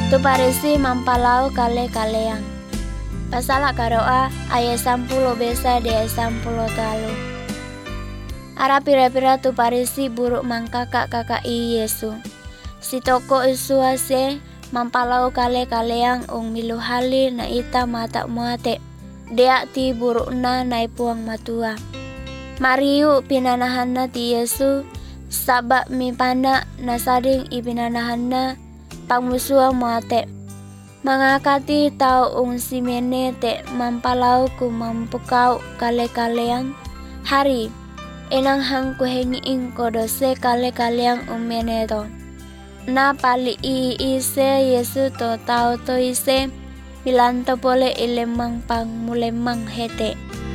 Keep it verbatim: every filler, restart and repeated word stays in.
Tu parisi mampalau kale-kaleang. Pasala karoa ayat sampulo besa di ayat sampulo talu. Ara pira-pira tu parisi buruk mangkakak kakak i Yesu. Si toko isuase mampalau kale-kaleang ung milu hali na ita mata muate. Deak ti buruk na naipuang matua. Mariu pinanahanna ti Yesu sabak mi panda nasading ipinanahanna pangmusuang muate. Mangakati tau ung simene te mampalau ku mampukau kale-kaleang hari enang hang kuhengiing kodose kale-kaleang ung meneto. Na pali i ise Yesu to tau to ise milanto pole ilemang pang mulemang hete.